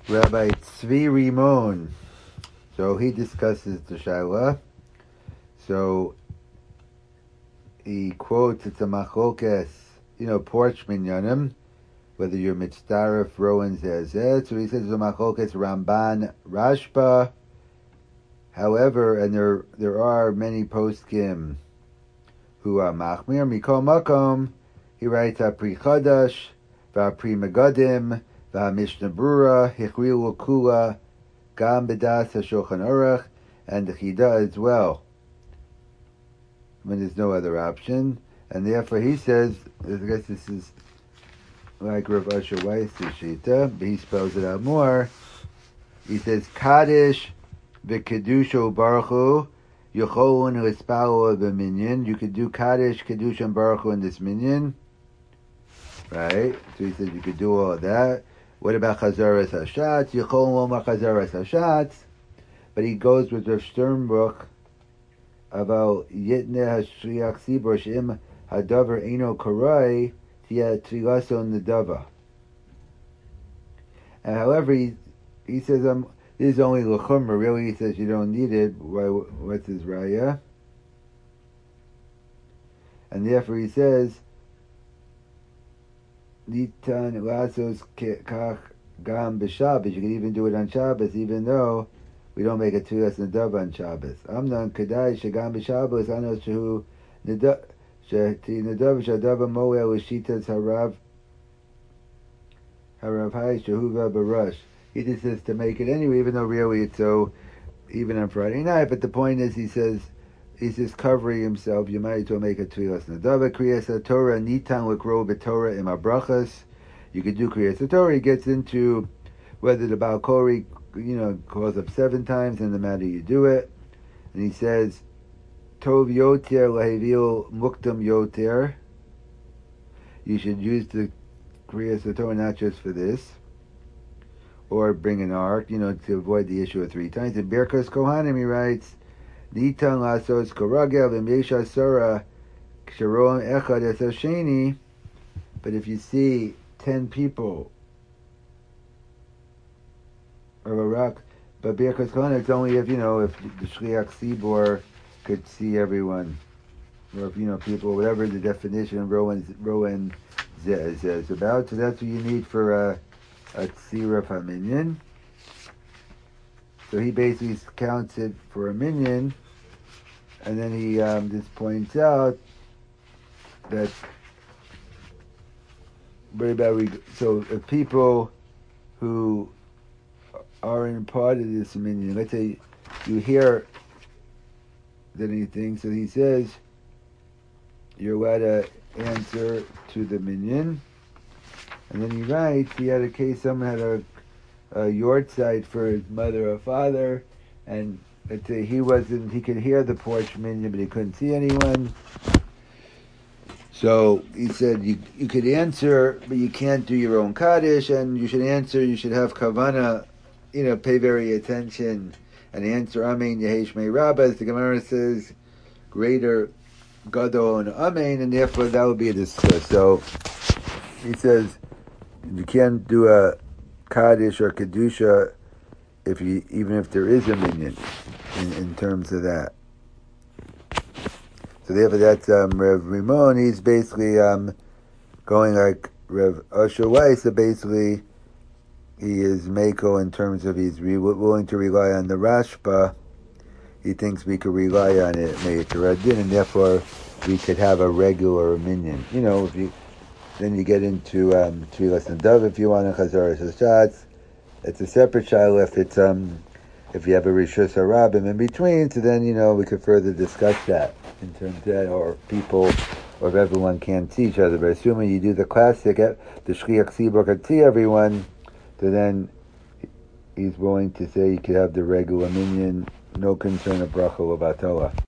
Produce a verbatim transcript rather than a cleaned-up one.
Rabbi Tzvi Rimon. So he discusses the Shaila. So he quotes, it's a machlokes, you know, porch minyanim, whether you're mitzdaref, rowan, zezet. So he says it's a machlokes Ramban, Rashba. However, and there there are many poskim who are machmir, mikol makom. He writes Apri Chadash, V'Apri Megadim, V'Mishnah Brura, Hichrilu Kula, Gam B'das HaShulchan Aruch, and the Chida as well, when there's no other option. And therefore he says, I guess this is like Rav Asher Weiss' Shita, but he spells it out more. He says, Kaddish V'Kedusha Baruch Hu, Yocholun L'Spalo B'Minyan. You could do Kaddish, Kedusha, and Baruch Hu in this minyan. Right? So he says you could do all of that. What about Chazaras Hashatz? Yicholun Lomar Chazaras Hashatz. But he goes with Rav Sternbrook about Yitne HaShriach Sibor She'im Hadavar Eino Karai Tia Trilason Nedava. And however, he, he says, um, this is only L'chumra. Really, he says you don't need it. Why, what's his raya? And therefore he says, Nitan Lasos Kach Gam B'Shabbos. You can even do it on Shabbos, even though we don't make a Tfilas Nedava on Shabbos. Amnon Kedai Shagam B'Shabbos Anos Shehu Nedava Sheti Nedava Shadava Moel L'Shitas Harav Harav Hai Shehuva Barash. He just says to make it anyway, even though really it's so even on Friday night. But the point is, he says he's just covering himself. You might as well make a Tfilas Nedava. Kriyas Torah Nitan L'Kro B'Torah Im Abrachas. You could do Kriyas Torah. He gets into whether the Baal Kori, you know, calls up seven times, and the matter you do it. And he says, Tov Yoter Lahevil Muktam Yoter. You should use the Kriyas Torah not just for this, or bring an ark, you know, to avoid the issue of three times. In Birkas Kohanim, he writes, Nitan Lasos Koragel V'Mesha Sora Ksharom Echad Esasheni. But if you see ten people of a rock, but Birkas Kohanim, it's only if, you know, if the Shliach Sibor could see everyone, or if, you know, people, whatever the definition of Rowan Rowan is about. So that's what you need for a a Tzira of a minyan. So he basically counts it for a minyan, and then he um, just points out that very bad. So if people who are in part of this minyan, let's say you hear that anything, so he says you're allowed to answer to the minyan. And then he writes, he had a case, someone had a, a yahrzeit for his mother or father, and let's say he wasn't, he could hear the porch minyan, but he couldn't see anyone. So he said, you you could answer, but you can't do your own Kaddish, and you should answer, you should have Kavanah, you know, pay very attention, and answer Amen Yehesh Mei Rabbas. The Gemara says, greater Gadol and Amen, and therefore that would be a discuss. So he says, you can't do a Kaddish or Kedusha if you, even if there is a minyan in, in terms of that. So therefore that's um, Rev Rimon. He's basically um, going like Rev Asher Weiss. So basically he is Mako in terms of he's re- willing to rely on the Rashba. He thinks we could rely on it, Me'etaradin, and therefore we could have a regular minyan. You know, if you then you get into um, Tfilas Nedava if you want a Chazaras Hashatz. It's a separate shaila if it's um if you have a Rishus Harabim in between. So then, you know, we could further discuss that in terms of that, or people, or if everyone can't see each other. But assuming you do the classic, the Shliach Sibor could see everyone, so then he's willing to say you could have the regular minyan, no concern of bracha or batala.